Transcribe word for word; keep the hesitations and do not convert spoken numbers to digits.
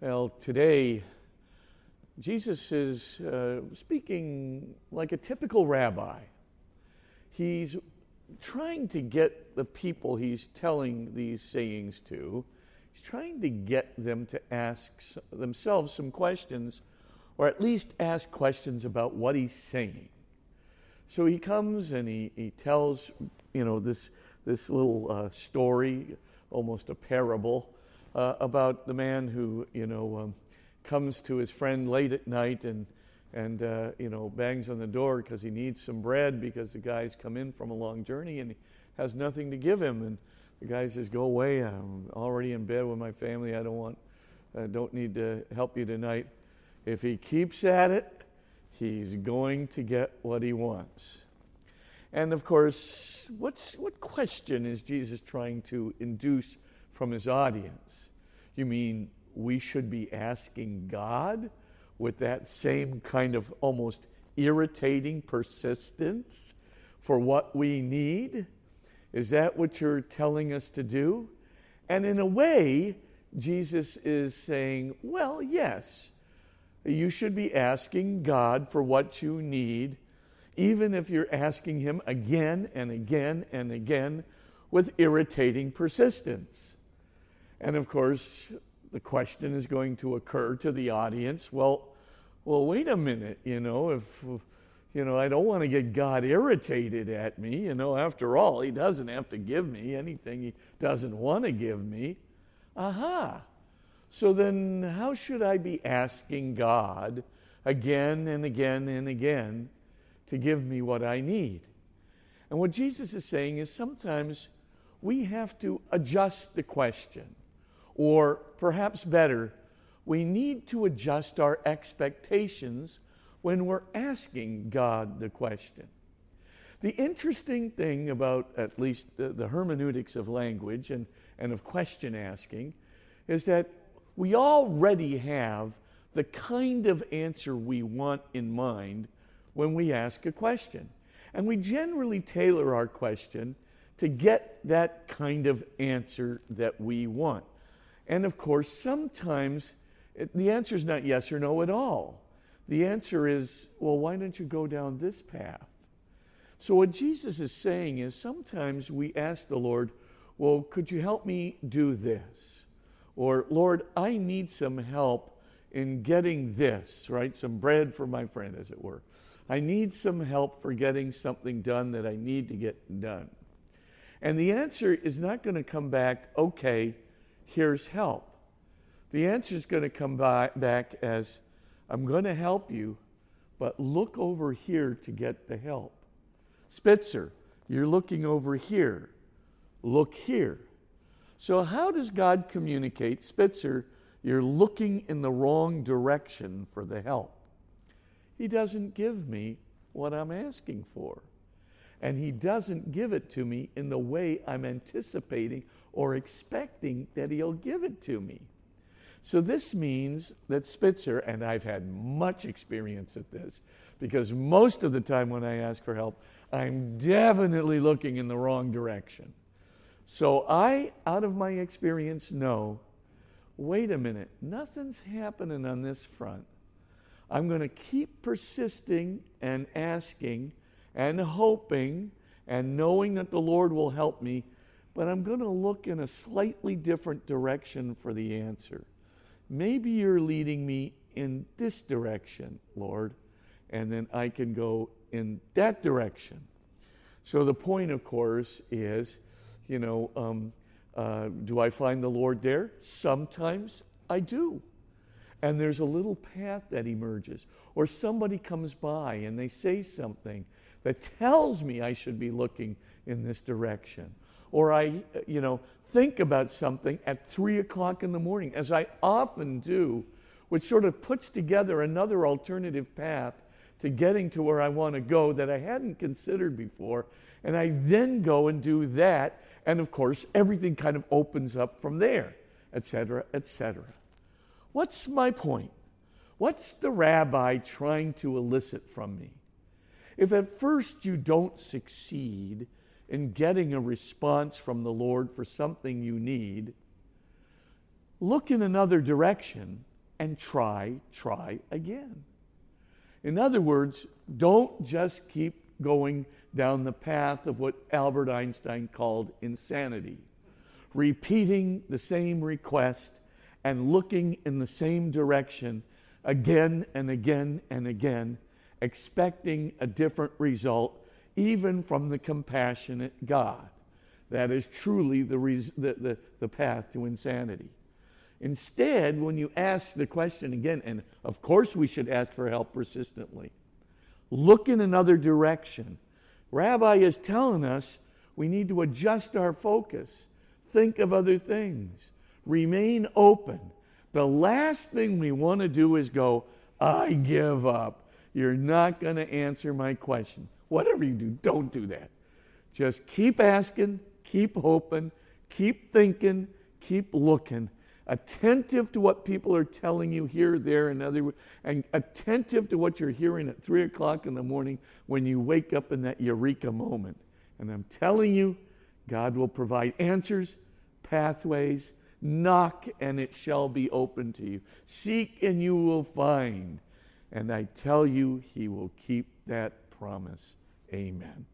Well, today, Jesus is uh, speaking like a typical rabbi. He's trying to get the people he's telling these sayings to, he's trying to get them to ask themselves some questions, or at least ask questions about what he's saying. So he comes and he, he tells, you know, this, this little uh, story, almost a parable, uh, about the man who, you know, um, comes to his friend late at night and, and uh, you know, bangs on the door because he needs some bread because the guy's come in from a long journey and he has nothing to give him. And the guy says, "Go away, I'm already in bed with my family, I don't want, I don't need to help you tonight." If he keeps at it, he's going to get what he wants. And of course, what's, what question is Jesus trying to induce from his audience? You mean we should be asking God with that same kind of almost irritating persistence for what we need? Is that what you're telling us to do? And in a way, Jesus is saying, well, yes, you should be asking God for what you need, even if you're asking him again and again and again with irritating persistence. And of course, the question is going to occur to the audience, well, well, wait a minute, you know, if, you know, I don't want to get God irritated at me, you know, after all, he doesn't have to give me anything he doesn't want to give me. Aha. So then how should I be asking God again and again and again to give me what I need? And what Jesus is saying is sometimes we have to adjust the question. Or perhaps better, we need to adjust our expectations when we're asking God the question. The interesting thing about at least the, the hermeneutics of language and, and of question asking is that we already have the kind of answer we want in mind when we ask a question. And we generally tailor our question to get that kind of answer that we want. And of course, sometimes it, the answer is not yes or no at all. The answer is, well, why don't you go down this path? So what Jesus is saying is sometimes we ask the Lord, well, could you help me do this? Or, Lord, I need some help in getting this, right? Some bread for my friend, as it were. I need some help for getting something done that I need to get done. And the answer is not going to come back, okay, here's help. The answer is going to come by, back as, I'm going to help you, but look over here to get the help. Spitzer, you're looking over here. Look here. So how does God communicate? Spitzer, you're looking in the wrong direction for the help. He doesn't give me what I'm asking for. And he doesn't give it to me in the way I'm anticipating or expecting that he'll give it to me. So this means that Spitzer, and I've had much experience at this, because most of the time when I ask for help, I'm definitely looking in the wrong direction. So I, out of my experience, know, wait a minute, nothing's happening on this front. I'm going to keep persisting and asking and hoping and knowing that the Lord will help me, but I'm going to look in a slightly different direction for the answer. Maybe you're leading me in this direction, Lord, and then I can go in that direction. So the point, of course, is, you know, um, uh, do I find the Lord there? Sometimes I do. And there's a little path that emerges. Or somebody comes by and they say something that tells me I should be looking in this direction. Or I, you know, think about something at three o'clock in the morning, as I often do, which sort of puts together another alternative path to getting to where I want to go that I hadn't considered before. And I then go and do that. And of course, everything kind of opens up from there, et cetera, et cetera. What's my point? What's the rabbi trying to elicit from me? If at first you don't succeed in getting a response from the Lord for something you need, look in another direction and try, try again. In other words, don't just keep going down the path of what Albert Einstein called insanity, repeating the same request and looking in the same direction again and again and again, expecting a different result, even from the compassionate God. That is truly the, res- the, the, the path to insanity. Instead, when you ask the question again, and of course we should ask for help persistently, look in another direction. Rabbi is telling us we need to adjust our focus, think of other things, remain open. The last thing we want to do is go, I give up. You're not going to answer my question. Whatever you do, don't do that. Just keep asking, keep hoping, keep thinking, keep looking, attentive to what people are telling you here, there, and other, and attentive to what you're hearing at three o'clock in the morning when you wake up in that eureka moment. And I'm telling you, God will provide answers, pathways. Knock, and it shall be open to you. Seek, and you will find. And I tell you, he will keep that promise. Amen.